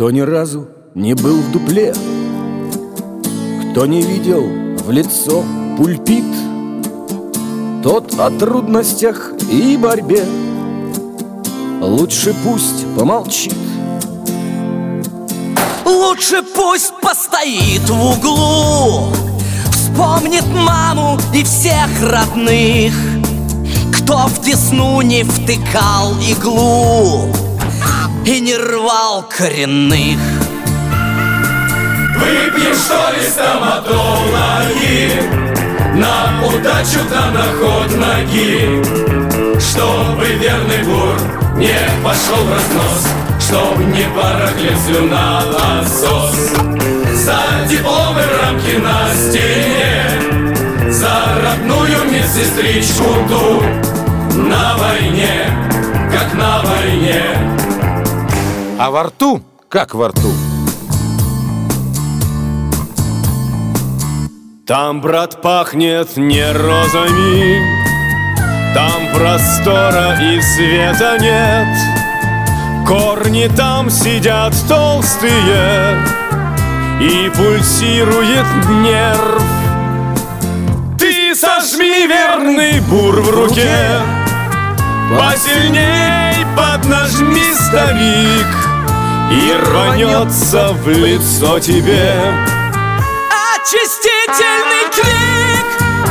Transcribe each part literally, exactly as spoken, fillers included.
Кто ни разу не был в дупле, кто не видел в лицо пульпит, тот о трудностях и борьбе лучше пусть помолчит. Лучше пусть постоит в углу, вспомнит маму и всех родных, кто в десну не втыкал иглу и не рвал коренных. Выпьем, что ли, стоматологи, на удачу да на ход ноги, чтобы верный бур не пошел в разнос, чтоб не барахлил слюна лосос. За дипломы рамки на стене, за родную медсестричку ту, на войне, как на войне. А во рту, как во рту. Там, брат, пахнет не розами, там простора и света нет. Корни там сидят толстые, и пульсирует нерв. Ты сожми верный бур в руке, посильней поднажми, старик, и рванется в лицо тебе очистительный крик.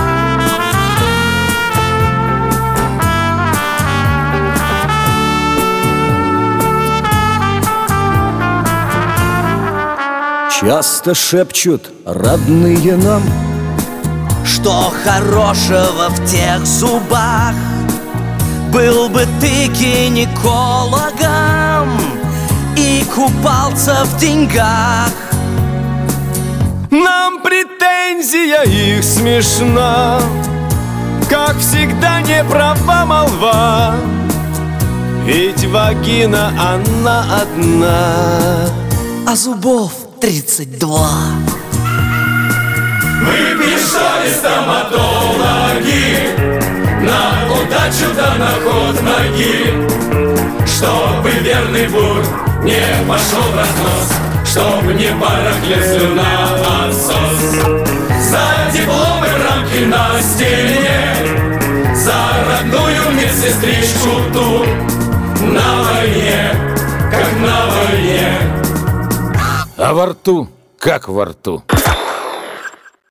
Часто шепчут родные нам, что хорошего в тех зубах. Был бы ты гинекологом и купался в деньгах. Нам претензия их смешна, как всегда не права молва, ведь вагина она одна, а зубов тридцать два. Выпьем, что ли, стоматологи, на удачу да на ход ноги, чтобы верный бур не пошел в разнос, чтоб не барахлил слюна лосос. За дипломы рамки на стене, за родную медсестричку ту, на войне, как на войне. А во рту, как во рту.